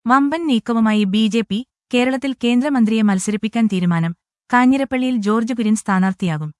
വമ്പൻ നീക്കവുമായി ബി.ജെ.പി. കേരളത്തിൽ കേന്ദ്രമന്ത്രിയെ മത്സരിപ്പിക്കാൻ തീരുമാനം. കാഞ്ഞിരപ്പള്ളിയിൽ ജോർജ് കുര്യൻ സ്ഥാനാർത്ഥിയാകും.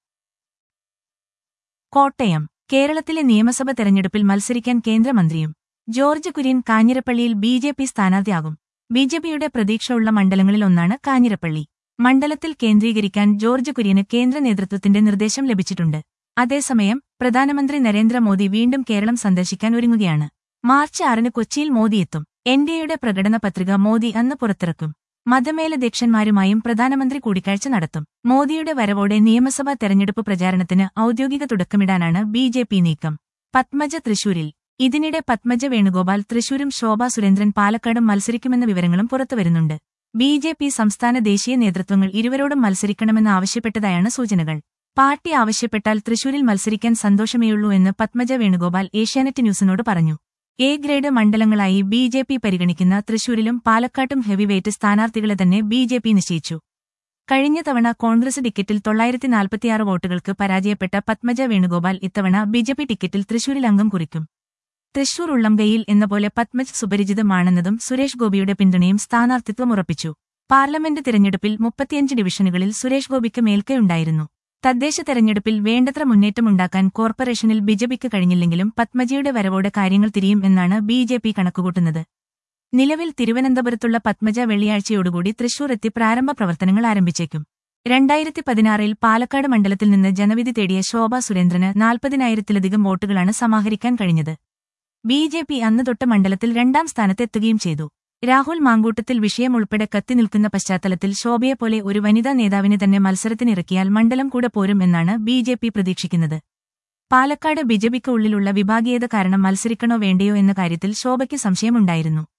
കോട്ടയം. കേരളത്തിലെ നിയമസഭ തെരഞ്ഞെടുപ്പിൽ മത്സരിക്കാൻ കേന്ദ്രമന്ത്രിയും. ജോർജ് കുര്യൻ കാഞ്ഞിരപ്പള്ളിയിൽ ബി.ജെ.പി. സ്ഥാനാർത്ഥിയാകും. ബി.ജെ.പിയുടെ പ്രതീക്ഷയുള്ള മണ്ഡലങ്ങളിലൊന്നാണ് കാഞ്ഞിരപ്പള്ളി. മണ്ഡലത്തിൽ കേന്ദ്രീകരിക്കാൻ ജോർജ് കുര്യന് കേന്ദ്ര നേതൃത്വത്തിന്റെ നിർദ്ദേശം ലഭിച്ചിട്ടുണ്ട്. അതേസമയം പ്രധാനമന്ത്രി നരേന്ദ്രമോദി വീണ്ടും കേരളം സന്ദർശിക്കാൻ ഒരുങ്ങുകയാണ്. മാർച്ച് 6-ന് കൊച്ചിയിൽ മോദിയെത്തും. എൻ.ഡി.എയുടെ പ്രകടന പത്രിക മോദി അന്ന് പുറത്തിറക്കും. മതമേലധ്യക്ഷന്മാരുമായും പ്രധാനമന്ത്രി കൂടിക്കാഴ്ച നടത്തും. മോദിയുടെ വരവോടെ നിയമസഭാ തെരഞ്ഞെടുപ്പ് പ്രചാരണത്തിന് ഔദ്യോഗിക തുടക്കമിടാനാണ് ബി.ജെ.പി. നീക്കം. പത്മജ തൃശൂരിൽ. ഇതിനിടെ പത്മജ വേണുഗോപാൽ തൃശൂരും ശോഭാ സുരേന്ദ്രൻ പാലക്കാടും മത്സരിക്കുമെന്ന വിവരങ്ങളും പുറത്തുവരുന്നുണ്ട്. ബി.ജെ.പി. സംസ്ഥാന ദേശീയ നേതൃത്വങ്ങൾ ഇരുവരോടും മത്സരിക്കണമെന്ന് ആവശ്യപ്പെട്ടതായാണ് സൂചനകൾ. പാർട്ടി ആവശ്യപ്പെട്ടാൽ തൃശൂരിൽ മത്സരിക്കാൻ സന്തോഷമേയുള്ളൂ എന്ന് പത്മജ വേണുഗോപാൽ ഏഷ്യാനെറ്റ് ന്യൂസിനോട് പറഞ്ഞു. എ ഗ്രേഡ് മണ്ഡലങ്ങളായി ബി.ജെ.പി. പരിഗണിക്കുന്ന തൃശൂരിലും പാലക്കാട്ടും ഹെവിവെയ്റ്റ് സ്ഥാനാർത്ഥികളെ തന്നെ ബി.ജെ.പി. നിശ്ചയിച്ചു. കഴിഞ്ഞ തവണ കോൺഗ്രസ് ടിക്കറ്റിൽ 946 വോട്ടുകൾക്ക് പരാജയപ്പെട്ട പത്മജ വേണുഗോപാൽ ഇത്തവണ ബി.ജെ.പി. ടിക്കറ്റിൽ തൃശൂരിൽ അംഗം കുറിക്കും. തൃശൂർ ഉള്ളംകൈയിൽ എന്നപോലെ പത്മജ് സുപരിചിതമാണെന്നതും സുരേഷ് ഗോപിയുടെ പിന്തുണയും സ്ഥാനാർത്ഥിത്വം ഉറപ്പിച്ചു. പാർലമെന്റ് തിരഞ്ഞെടുപ്പിൽ 35 ഡിവിഷനുകളിൽ സുരേഷ് ഗോപിക്ക് മേൽക്കൈയുണ്ടായിരുന്നു. തദ്ദേശ തെരഞ്ഞെടുപ്പിൽ വേണ്ടത്ര മുന്നേറ്റമുണ്ടാക്കാൻ കോർപ്പറേഷനിൽ ബി.ജെ.പിക്ക് കഴിഞ്ഞില്ലെങ്കിലും പത്മജയുടെ വരവോടെ കാര്യങ്ങൾ തിരിയും എന്നാണ് ബി.ജെ.പി. കണക്കുകൂട്ടുന്നത്. നിലവിൽ തിരുവനന്തപുരത്തുള്ള പത്മജ വെള്ളിയാഴ്ചയോടുകൂടി തൃശൂർ എത്തി പ്രാരംഭ പ്രവർത്തനങ്ങൾ ആരംഭിച്ചേക്കും. 2016-ൽ പാലക്കാട് മണ്ഡലത്തിൽ നിന്ന് ജനവിധി തേടിയ ശോഭാ സുരേന്ദ്രന് 40,000-ത്തിലധികം വോട്ടുകളാണ് സമാഹരിക്കാൻ കഴിഞ്ഞത്. ബി.ജെ.പി. അന്ന് തൊട്ട് മണ്ഡലത്തിൽ 2ാം സ്ഥാനത്തെത്തുകയും ചെയ്തു. രാഹുൽ മാങ്കൂട്ടത്തിൽ വിഷയം ഉൾപ്പെടെ കത്തിനിൽക്കുന്ന പശ്ചാത്തലത്തിൽ ശോഭയെപ്പോലെ ഒരു വനിതാ നേതാവിനെ തന്നെ മത്സരത്തിനിറക്കിയാൽ മണ്ഡലം കൂടെ പോരും എന്നാണ് ബി.ജെ.പി. പ്രതീക്ഷിക്കുന്നത്. പാലക്കാട് ബി.ജെ.പിക്ക് ഉള്ളിലുള്ള വിഭാഗീയത കാരണം മത്സരിക്കണോ വേണ്ടയോ എന്ന കാര്യത്തിൽ ശോഭയ്ക്ക് സംശയമുണ്ടായിരുന്നു.